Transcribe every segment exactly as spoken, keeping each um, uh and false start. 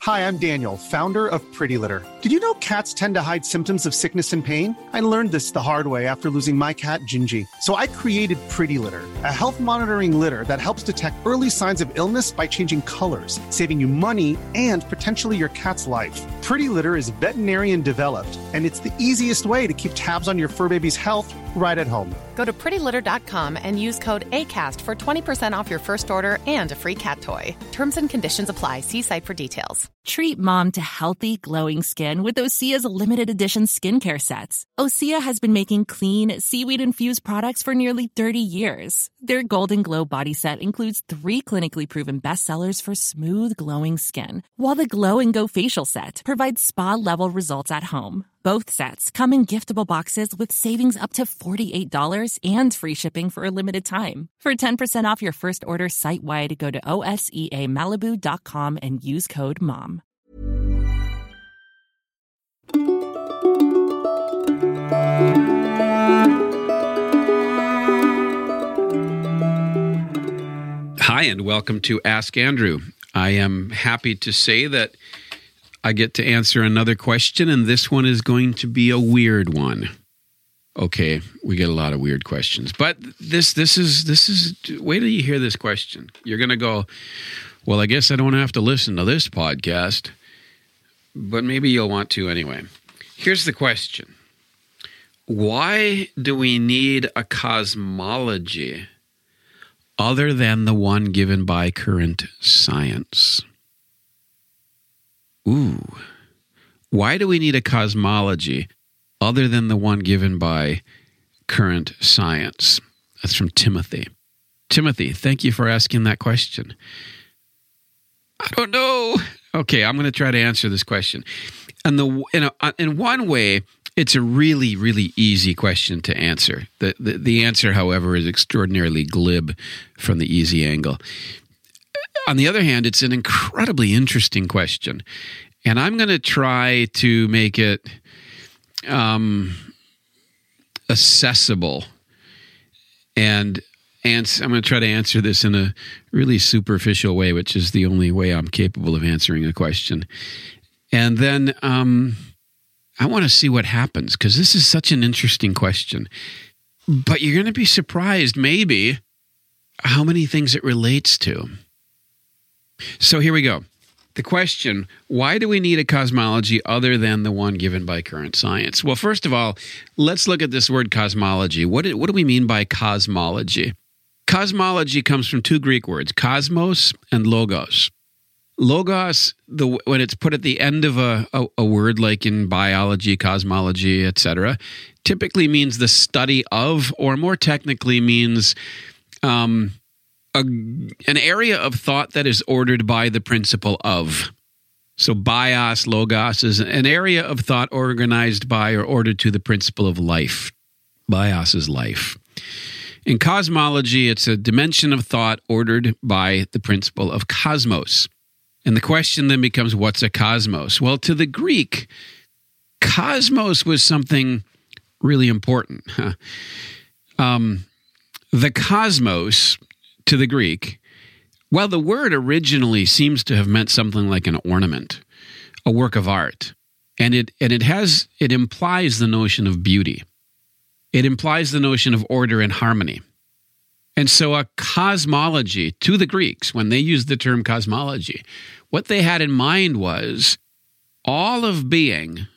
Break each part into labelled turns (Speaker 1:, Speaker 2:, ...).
Speaker 1: Hi, I'm Daniel, founder of Pretty Litter. Did you know cats tend to hide symptoms of sickness and pain? I learned this the hard way after losing my cat, Gingy. So I created Pretty Litter, a health monitoring litter that helps detect early signs of illness by changing colors, saving you money and potentially your cat's life. Pretty Litter is veterinarian developed, and it's the easiest way to keep tabs on your fur baby's health right at home.
Speaker 2: Go to pretty litter dot com and use code ACAST for twenty percent off your first order and a free cat toy. Terms and conditions apply. See site for details.
Speaker 3: Treat mom to healthy, glowing skin with Osea's limited edition skincare sets. Osea has been making clean, seaweed-infused products for nearly thirty years. Their Golden Glow body set includes three clinically proven bestsellers for smooth, glowing skin, while the Glow and Go facial set provides spa-level results at home. Both sets come in giftable boxes with savings up to forty-eight dollars and free shipping for a limited time. For ten percent off your first order site-wide, go to O S E A Malibu dot com and use code MOM.
Speaker 4: Hi, and welcome to Ask Andrew. I am happy to say that I get to answer another question, and this one is going to be a weird one. Okay, we get a lot of weird questions, but this this is this is wait till you hear this question. You're going to go, well, I guess I don't have to listen to this podcast, but maybe you'll want to anyway. Here's the question. Why do we need a cosmology other than the one given by current science? Ooh. Why do we need a cosmology other than the one given by current science? That's from Timothy. Timothy, thank you for asking that question. I don't know. Okay, I'm going to try to answer this question. And the in, a, in one way, it's a really, really easy question to answer. The, the, the answer, however, is extraordinarily glib from the easy angle. On the other hand, it's an incredibly interesting question, and I'm going to try to make it um, accessible, and ans- I'm going to try to answer this in a really superficial way, which is the only way I'm capable of answering a question. And then um, I want to see what happens, because this is such an interesting question. But you're going to be surprised, maybe, how many things it relates to. So here we go. The question, why do we need a cosmology other than the one given by current science? Well, first of all, let's look at this word cosmology. What do, what do we mean by cosmology? Cosmology comes from two Greek words, cosmos and logos. Logos, the, when it's put at the end of a, a, a word like in biology, cosmology, et cetera, typically means the study of, or more technically means um, A, an area of thought that is ordered by the principle of. So bios, logos, is an area of thought organized by or ordered to the principle of life. Bios is life. In cosmology, it's a dimension of thought ordered by the principle of cosmos. And the question then becomes, what's a cosmos? Well, to the Greek, cosmos was something really important. um, the cosmos, to the Greek, well, the word originally seems to have meant something like an ornament, a work of art, and it and it has it implies the notion of beauty. It implies the notion of order and harmony. And so a cosmology, to the Greeks, when they used the term cosmology, what they had in mind was all of being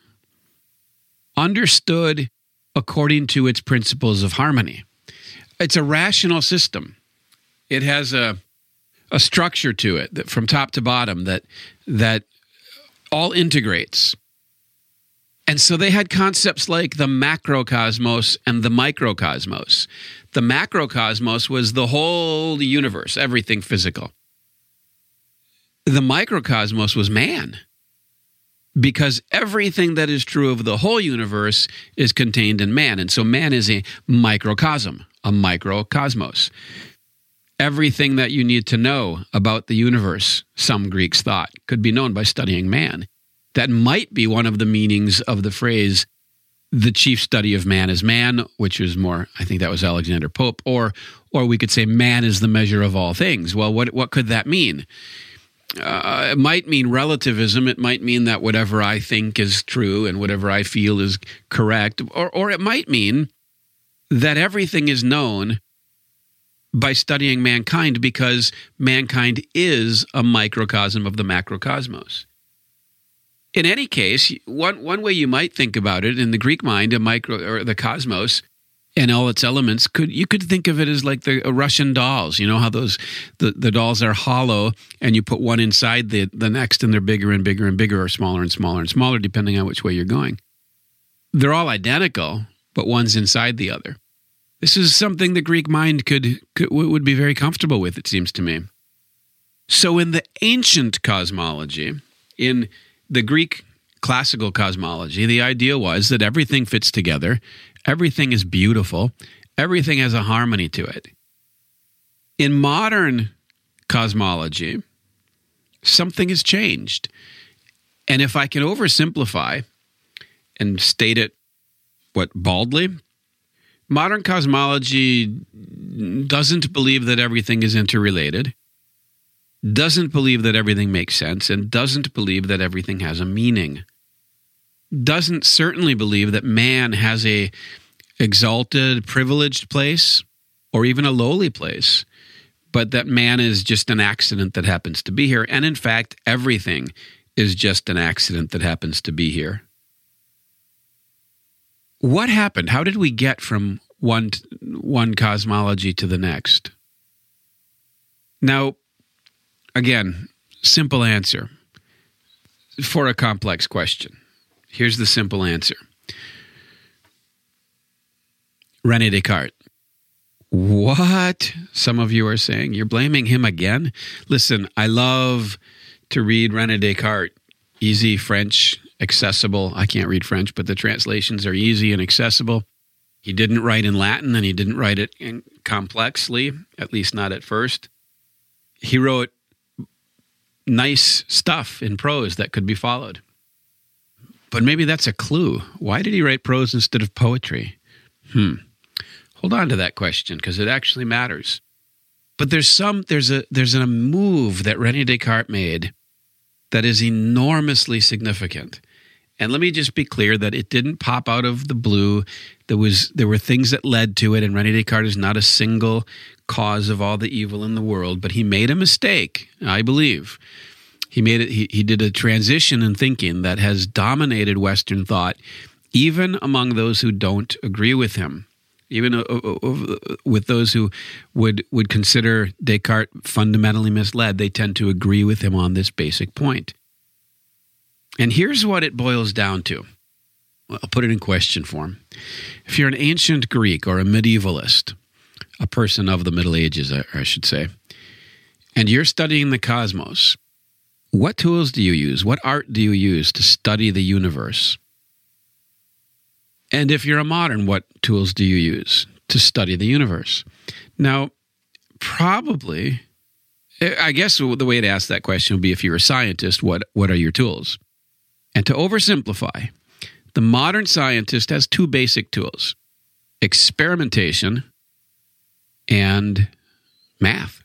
Speaker 4: understood according to its principles of harmony. It's a rational system. It has a a structure to it that from top to bottom that that all integrates. And so they had concepts like the macrocosmos and the microcosmos. The macrocosmos was the whole universe, everything physical. The microcosmos was man, because everything that is true of the whole universe is contained in man. And so man is a microcosm, a microcosmos. Everything that you need to know about the universe, some Greeks thought, could be known by studying man. That might be one of the meanings of the phrase, the chief study of man is man, which is more, I think that was Alexander Pope, or or we could say man is the measure of all things. Well, what what could that mean? Uh, it might mean relativism. It might mean that whatever I think is true and whatever I feel is correct. Or, or it might mean that everything is known by studying mankind because mankind is a microcosm of the macrocosmos. In any case, one, one way you might think about it, in the Greek mind, a micro or the cosmos and all its elements, could you could think of it as like the uh, Russian dolls. You know how those the, the dolls are hollow, and you put one inside the, the next, and they're bigger and bigger and bigger, or smaller and smaller and smaller, depending on which way you're going. They're all identical, but one's inside the other. This is something the Greek mind could, could would be very comfortable with, it seems to me. So in the ancient cosmology, in the Greek classical cosmology, the idea was that everything fits together, everything is beautiful, everything has a harmony to it. In modern cosmology, something has changed. And if I can oversimplify and state it, what, baldly? Modern cosmology doesn't believe that everything is interrelated, doesn't believe that everything makes sense, and doesn't believe that everything has a meaning. Doesn't certainly believe that man has a exalted, privileged place, or even a lowly place, but that man is just an accident that happens to be here. And in fact, everything is just an accident that happens to be here. What happened? How did we get from one one cosmology to the next? Now, again, simple answer for a complex question. Here's the simple answer. René Descartes. What? Some of you are saying, you're blaming him again? Listen, I love to read René Descartes. Easy French, accessible. I can't read French, but the translations are easy and accessible. He didn't write in Latin, and he didn't write it in complexly, at least not at first. He wrote nice stuff in prose that could be followed. But maybe that's a clue. Why did he write prose instead of poetry? Hmm. Hold on to that question, because it actually matters. But there's some there's a there's a move that René Descartes made that is enormously significant. And let me just be clear that it didn't pop out of the blue. There was there were things that led to it, and René Descartes is not a single cause of all the evil in the world, but he made a mistake, I believe. He made it he, he did a transition in thinking that has dominated Western thought, even among those who don't agree with him. Even uh, uh, with those who would would consider Descartes fundamentally misled, they tend to agree with him on this basic point. And here's what it boils down to. Well, I'll put it in question form. If you're an ancient Greek or a medievalist, a person of the Middle Ages, I, I should say, and you're studying the cosmos, what tools do you use? What art do you use to study the universe? And if you're a modern, what tools do you use to study the universe? Now, probably, I guess the way to ask that question would be, if you're a scientist, what, what are your tools? And to oversimplify, the modern scientist has two basic tools: experimentation and math.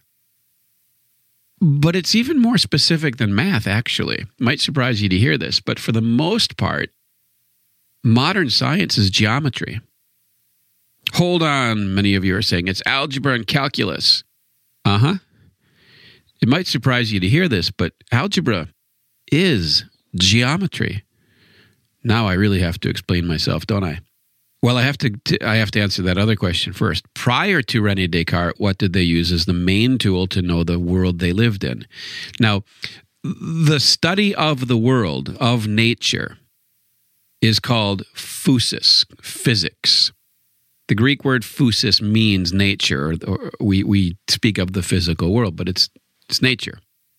Speaker 4: But it's even more specific than math, actually. It might surprise you to hear this, but for the most part, modern science is geometry. Hold on, many of you are saying, it's algebra and calculus. Uh-huh. It might surprise you to hear this, but algebra is geometry. Now I really have to explain myself, don't I? Well, I have to t- I have to answer that other question first. Prior to René Descartes, what did they use as the main tool to know the world they lived in? Now, the study of the world, of nature, is called physis, physics. The Greek word physis means nature. Or we, we speak of the physical world, but it's it's nature.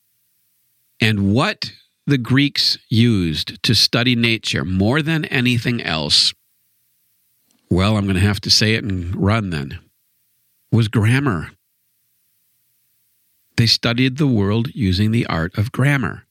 Speaker 4: And what the Greeks used to study nature more than anything else, well, I'm going to have to say it and run then, was grammar. They studied the world using the art of grammar.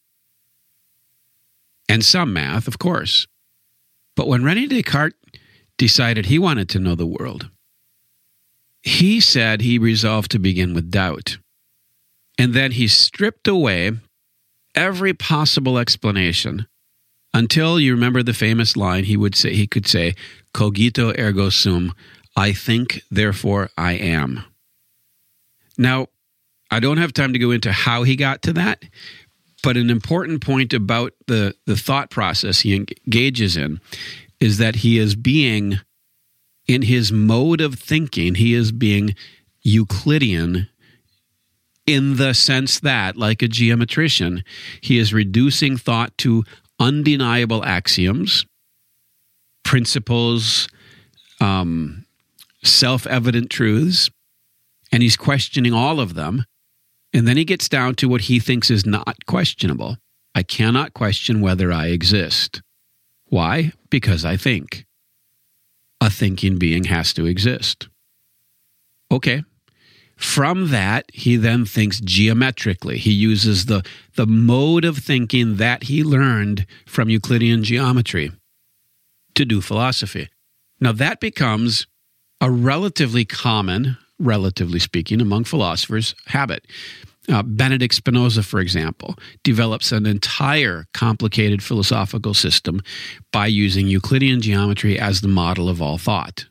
Speaker 4: And some math, of course. But when René Descartes decided he wanted to know the world, he said he resolved to begin with doubt. And then he stripped away every possible explanation until you remember the famous line he would say, he could say, cogito ergo sum, I think, therefore I am. Now, I don't have time to go into how he got to that, but an important point about the, the thought process he engages in is that he is being, in his mode of thinking, he is being Euclidean in the sense that, like a geometrician, he is reducing thought to undeniable axioms, principles, um, self-evident truths, and he's questioning all of them. And then he gets down to what he thinks is not questionable. I cannot question whether I exist. Why? Because I think. A thinking being has to exist. Okay. From that, he then thinks geometrically. He uses the, the mode of thinking that he learned from Euclidean geometry to do philosophy. Now, that becomes a relatively common, relatively speaking, among philosophers, habit. Uh, Benedict Spinoza, for example, develops an entire complicated philosophical system by using Euclidean geometry as the model of all thought.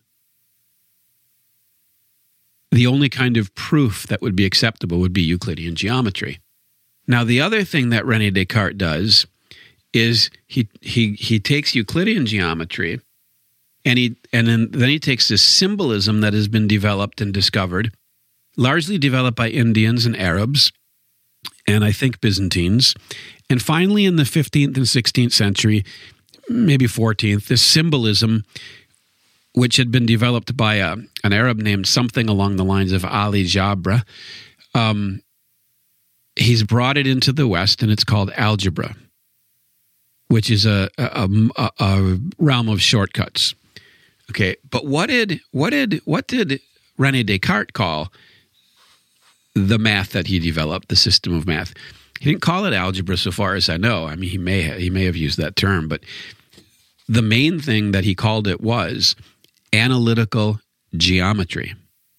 Speaker 4: The only kind of proof that would be acceptable would be Euclidean geometry. Now, the other thing that René Descartes does is he he he takes Euclidean geometry and he and then, then he takes this symbolism that has been developed and discovered, largely developed by Indians and Arabs, and I think Byzantines. And finally, in the fifteenth and sixteenth century, maybe fourteenth, this symbolism, which had been developed by a, an Arab named something along the lines of Ali Jabra, um, he's brought it into the West, and it's called algebra, which is a, a, a, a realm of shortcuts. Okay, but what did what did what did René Descartes call the math that he developed, the system of math? He didn't call it algebra, so far as I know. I mean, he may have, he may have used that term, but the main thing that he called it was analytical geometry.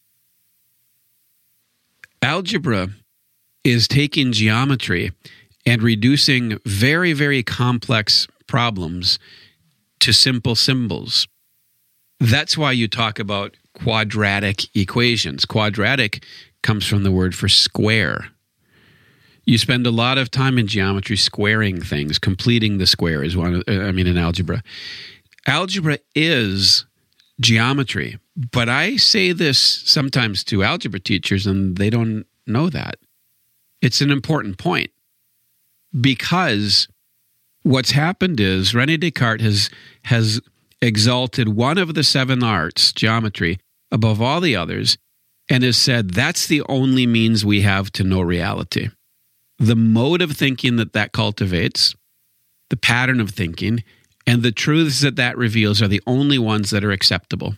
Speaker 4: Algebra is taking geometry and reducing very, very complex problems to simple symbols. That's why you talk about quadratic equations. Quadratic comes from the word for square. You spend a lot of time in geometry squaring things. Completing the square is one, I mean, in algebra. Algebra is geometry. But I say this sometimes to algebra teachers, and they don't know that. It's an important point. Because what's happened is René Descartes has, has exalted one of the seven arts, geometry, above all the others, and has said that's the only means we have to know reality. The mode of thinking that that cultivates, the pattern of thinking, and the truths that that reveals are the only ones that are acceptable.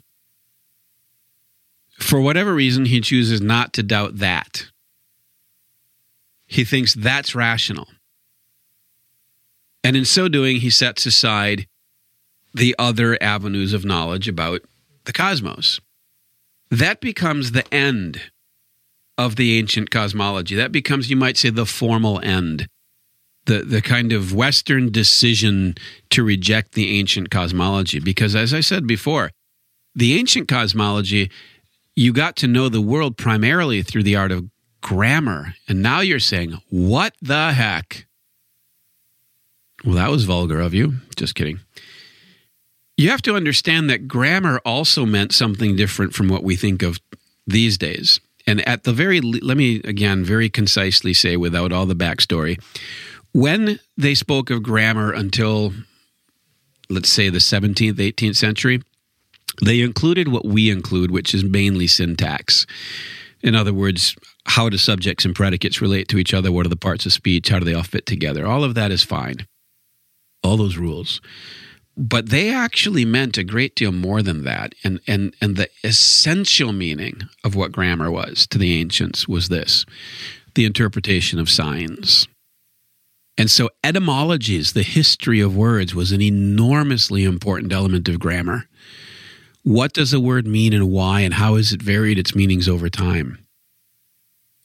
Speaker 4: For whatever reason, he chooses not to doubt that. He thinks that's rational. And in so doing, he sets aside the other avenues of knowledge about the cosmos. That becomes the end of the ancient cosmology. That becomes, you might say, the formal end, the, the kind of Western decision to reject the ancient cosmology. Because as I said before, the ancient cosmology, you got to know the world primarily through the art of grammar. And now you're saying, what the heck? Well, that was vulgar of you. Just kidding. You have to understand that grammar also meant something different from what we think of these days. And at the very, let me again very concisely say, without all the backstory, when they spoke of grammar until, let's say, the seventeenth, eighteenth century, they included what we include, which is mainly syntax. In other words, how do subjects and predicates relate to each other? What are the parts of speech? How do they all fit together? All of that is fine. All those rules. But they actually meant a great deal more than that. And, and, and the essential meaning of what grammar was to the ancients was this: the interpretation of signs. And so etymologies, the history of words, was an enormously important element of grammar. What does a word mean and why, and how has it varied its meanings over time?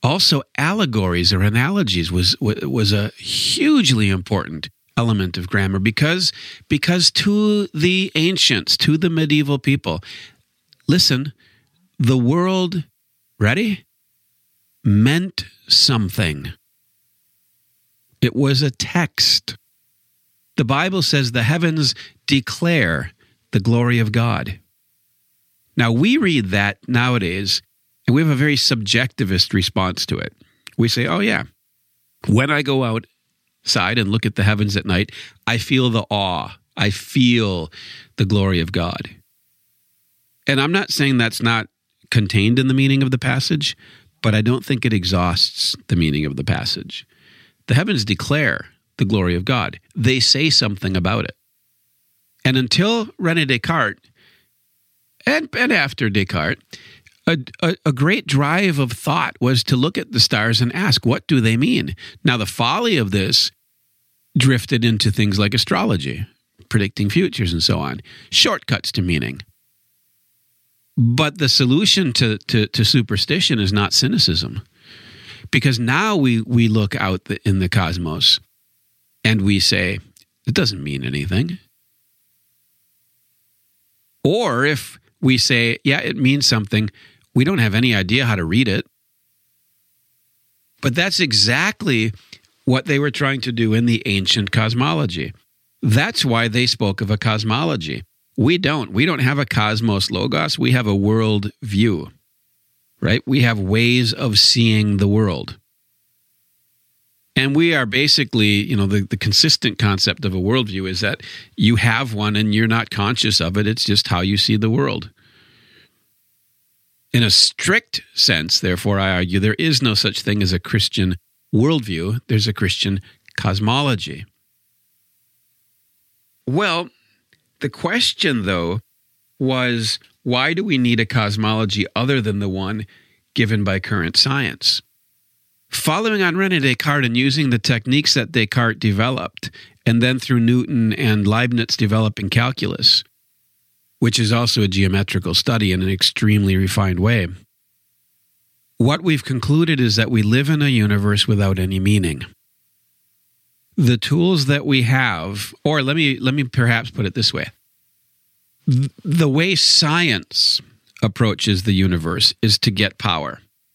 Speaker 4: Also, allegories or analogies was was a hugely important element of grammar because because to the ancients, to the medieval people, listen, the world, ready, meant something. It was a text. The Bible says the heavens declare the glory of God. Now, we read that nowadays, and we have a very subjectivist response to it. We say, oh yeah, when I go outside and look at the heavens at night, I feel the awe. I feel the glory of God. And I'm not saying that's not contained in the meaning of the passage, but I don't think it exhausts the meaning of the passage. The heavens declare the glory of God. They say something about it. And until René Descartes, and, and after Descartes, a, a, a great drive of thought was to look at the stars and ask, what do they mean? Now, the folly of this drifted into things like astrology, predicting futures and so on, shortcuts to meaning. But the solution to, to, to superstition is not cynicism. Because now we, we look out the, in the cosmos and we say, it doesn't mean anything. Or if we say, yeah, it means something, we don't have any idea how to read it. But that's exactly what they were trying to do in the ancient cosmology. That's why they spoke of a cosmology. We don't. We don't have a cosmos logos. We have a world view, right? We have ways of seeing the world. And we are basically, you know, the, the consistent concept of a worldview is that you have one and you're not conscious of it. It's just how you see the world. In a strict sense, therefore, I argue there is no such thing as a Christian worldview. There's a Christian cosmology. Well, the question, though, was why do we need a cosmology other than the one given by current science? Following on René Descartes and using the techniques that Descartes developed, and then through Newton and Leibniz developing calculus, which is also a geometrical study in an extremely refined way, what we've concluded is that we live in a universe without any meaning. The tools that we have, or let me let me perhaps put it this way, the way science approaches the universe is to get power.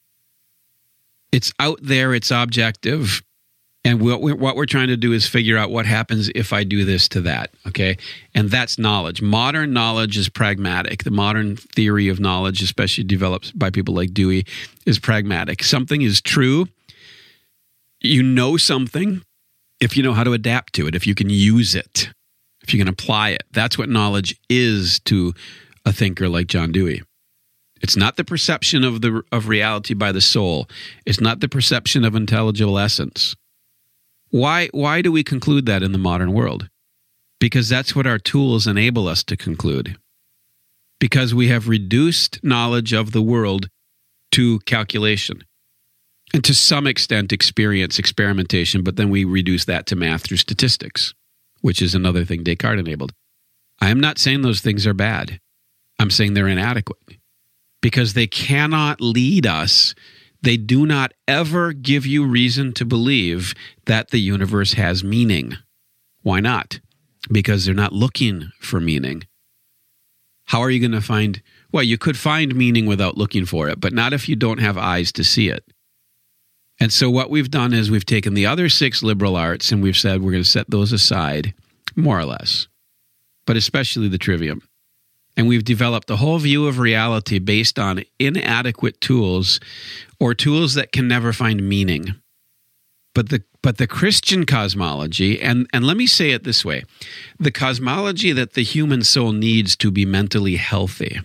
Speaker 4: It's out there, it's objective, and what we're, what we're trying to do is figure out what happens if I do this to that, okay? And that's knowledge. Modern knowledge is pragmatic. The modern theory of knowledge, especially developed by people like Dewey, is pragmatic. Something is true. You know something if you know how to adapt to it, if you can use it, if you can apply it. That's what knowledge is to a thinker like John Dewey. It's not the perception of the of reality by the soul. It's not the perception of intelligible essence. Why, why do we conclude that in the modern world? Because that's what our tools enable us to conclude. Because we have reduced knowledge of the world to calculation. And to some extent experience, experimentation, but then we reduce that to math through statistics, which is another thing Descartes enabled. I am not saying those things are bad. I'm saying they're inadequate. Because they cannot lead us, they do not ever give you reason to believe that the universe has meaning. Why not? Because they're not looking for meaning. How are you going to find, well, you could find meaning without looking for it, but not if you don't have eyes to see it. And so what we've done is we've taken the other six liberal arts and we've said we're going to set those aside, more or less, but especially the trivium. And we've developed a whole view of reality based on inadequate tools or tools that can never find meaning. But the but the Christian cosmology, and, and let me say it this way, the cosmology that the human soul needs to be mentally healthy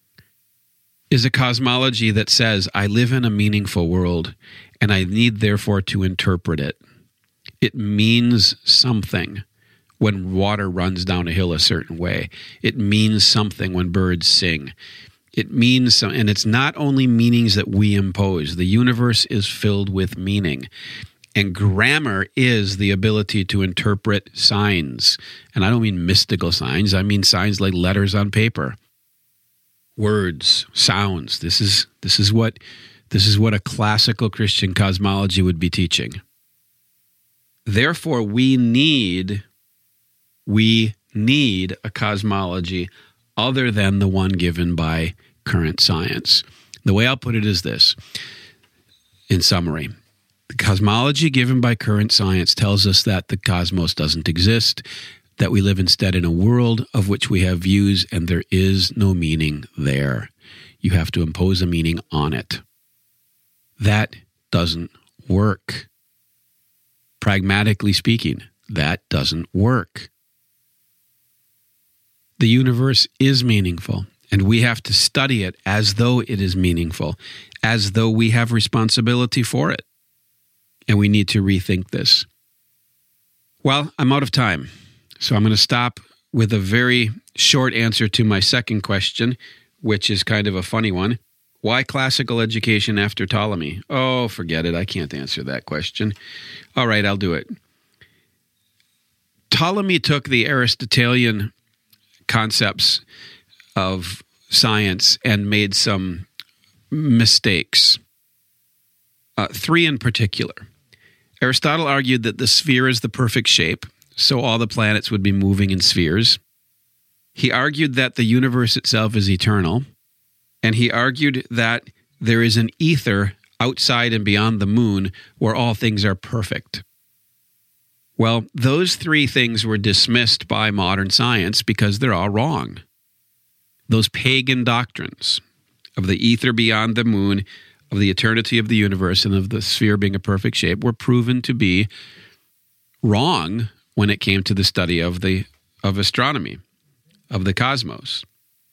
Speaker 4: is a cosmology that says, I live in a meaningful world and I need therefore to interpret it. It means something. When water runs down a hill a certain way. It means something when birds sing. It means some, and it's not only meanings that we impose. The universe is filled with meaning. And grammar is the ability to interpret signs. And I don't mean mystical signs. I mean signs like letters on paper. Words, sounds. This is this is what This is what a classical Christian cosmology would be teaching. Therefore, we need, we need a cosmology other than the one given by current science. The way I'll put it is this, in summary. The cosmology given by current science tells us that the cosmos doesn't exist, that we live instead in a world of which we have views and there is no meaning there. You have to impose a meaning on it. That doesn't work. Pragmatically speaking, that doesn't work. The universe is meaningful, and we have to study it as though it is meaningful, as though we have responsibility for it. And we need to rethink this. Well, I'm out of time, so I'm going to stop with a very short answer to my second question, which is kind of a funny one. Why classical education after Ptolemy? Oh, forget it. I can't answer that question. All right, I'll do it. Ptolemy took the Aristotelian concepts of science and made some mistakes. Uh, three in particular. Aristotle argued that the sphere is the perfect shape, so all the planets would be moving in spheres. He argued that the universe itself is eternal. And he argued that there is an ether outside and beyond the moon where all things are perfect. Well, those three things were dismissed by modern science because they're all wrong. Those pagan doctrines of the ether beyond the moon, of the eternity of the universe, and of the sphere being a perfect shape were proven to be wrong when it came to the study of the of astronomy, of the cosmos.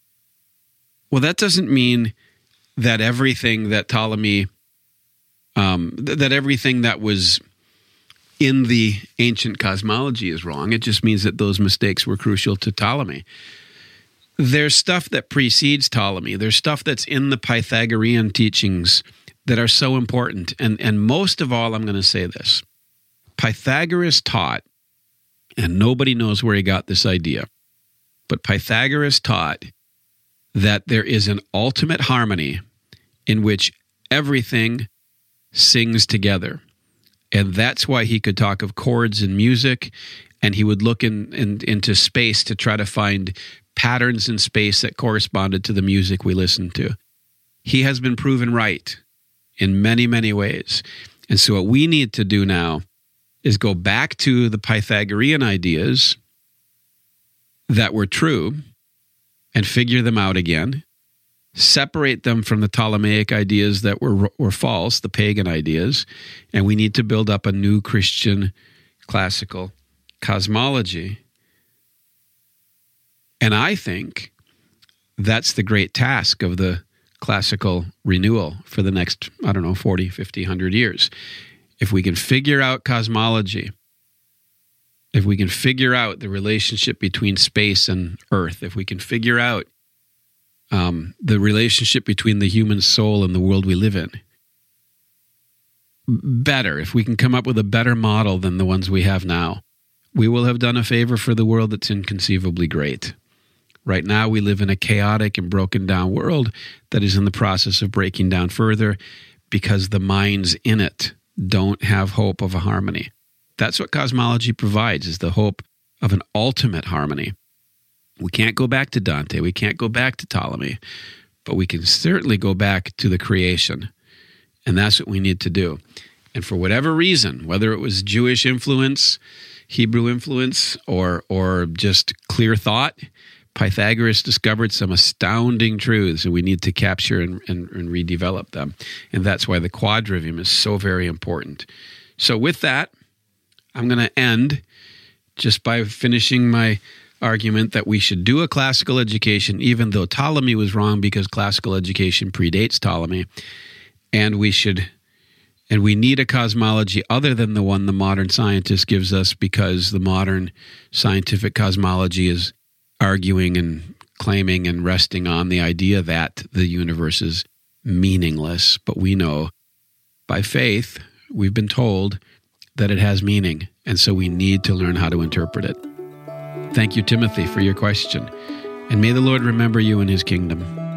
Speaker 4: Well, that doesn't mean that everything that Ptolemy, um, th- that everything that was in the ancient cosmology is wrong. It just means that those mistakes were crucial to Ptolemy. There's stuff that precedes Ptolemy. There's stuff that's in the Pythagorean teachings that are so important. And, and most of all, I'm going to say this. Pythagoras taught, and nobody knows where he got this idea, but Pythagoras taught that there is an ultimate harmony in which everything sings together. And that's why he could talk of chords in music, and he would look in, in, into space to try to find patterns in space that corresponded to the music we listened to. He has been proven right in many, many ways. And so what we need to do now is go back to the Pythagorean ideas that were true and figure them out again, separate them from the Ptolemaic ideas that were were false, the pagan ideas, and we need to build up a new Christian classical cosmology. And I think that's the great task of the classical renewal for the next, I don't know, forty, fifty, one hundred years. If we can figure out cosmology, if we can figure out the relationship between space and Earth, if we can figure out um, the relationship between the human soul and the world we live in, better, if we can come up with a better model than the ones we have now, we will have done a favor for the world that's inconceivably great. Right now, we live in a chaotic and broken down world that is in the process of breaking down further because the minds in it don't have hope of a harmony. That's what cosmology provides, is the hope of an ultimate harmony. We can't go back to Dante. We can't go back to Ptolemy, but we can certainly go back to the creation. And that's what we need to do. And for whatever reason, whether it was Jewish influence, Hebrew influence, or or just clear thought, Pythagoras discovered some astounding truths, and we need to capture and, and, and redevelop them. And that's why the quadrivium is so very important. So with that, I'm going to end just by finishing my argument that we should do a classical education, even though Ptolemy was wrong, because classical education predates Ptolemy. And we should, and we need a cosmology other than the one the modern scientist gives us, because the modern scientific cosmology is arguing and claiming and resting on the idea that the universe is meaningless. But we know by faith, we've been told that it has meaning. And so we need to learn how to interpret it. Thank you, Timothy, for your question. And may the Lord remember you in his kingdom.